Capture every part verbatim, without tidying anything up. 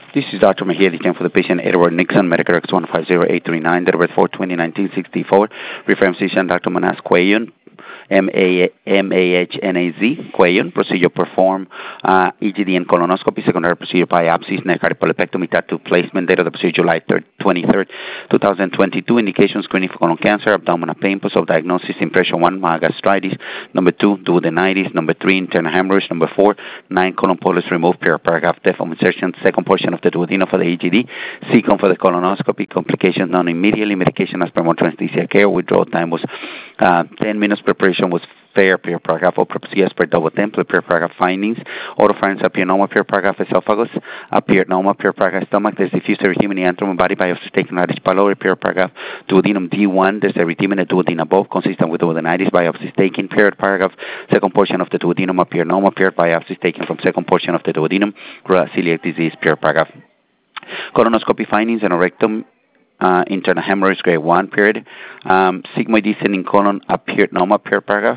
This is Doctor Mejia, the for the patient Edward Nixon, Medicare X one five zero eight three nine, date of birth four twenty nineteen sixty-four. Reference physician Doctor Manas Cuellar, M A H N A Z, Cuellar. Procedure perform uh, E G D and colonoscopy. Secondary procedure biopsies, neck polypectomy, tattoo placement. Date of the procedure July twenty-third, twenty twenty-two. Indication screening for colon cancer, abdominal pain, post of diagnosis, impression one, gastritis. Number two, duodenitis. Number three, internal hemorrhage. Number four, nine colon polyps removed, paragraph depth of insertion. Second portion of the duodenum for the E G D. Second for the colonoscopy. Complications known immediately. Medication as per more transthesia care. Withdrawal time was uh, ten minutes. Preparation was fair, per paragraph, or as per double template, per paragraph findings. Oropharynx appeared normal, per paragraph esophagus appeared normal, per paragraph stomach. There's diffuse erythema in the antrum body biopsy taken radish pylori, per paragraph duodenum D one. There's erythema in the duodenum above, consistent with duodenitis. Biopsy taken, per paragraph. Second portion of the duodenum appeared normal, per biopsy taken from second portion of the duodenum. Celiac disease, per paragraph. Colonoscopy findings and rectum. Uh, internal hemorrhage grade one period. Um, sigmoid descending colon appeared normal, per paragraph.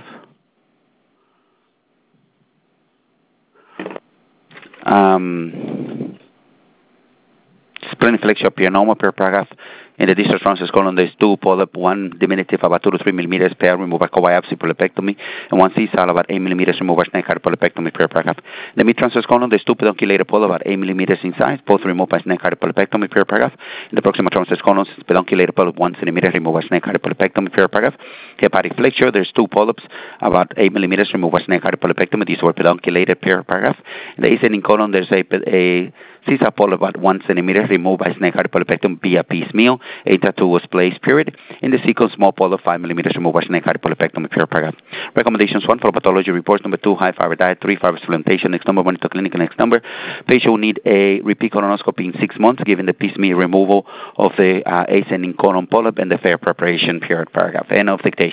Um, Spleniflexia appeared normal, per paragraph. In the distal transverse colon, there's two polyp, one diminutive about two to three millimeters, pair removed by co-biopsy polypectomy, and one C-cell about eight millimeters removed by snake polypectomy, per paragraph. In the mid-transverse colon, there's two pedunculated polyp about eight millimeters in size, both removed by snake polypectomy, per paragraph. In the proximal transverse colon, pedunculated polyp one centimeter removed by snake polypectomy, per paragraph. Hepatic flexure, there's two polyps about eight millimeters removed by snake polypectomy. These were pedunculated, per paragraph. In the ascending colon, there's a, a C-cell polyp about one centimeter removed by snake polypectomy via piecemeal. A tattoo was placed, period. In the sequence, small polyp five millimeters removed by snake polypectomy, per paragraph. Recommendations: one, for pathology reports. Number two, high fiber diet. Three, fiber supplementation. Next number, monitor clinic. Next number, patient will need a repeat colonoscopy in six months, given the piecemeal removal of the uh, ascending colon polyp and the fair preparation, period, paragraph. End of dictation.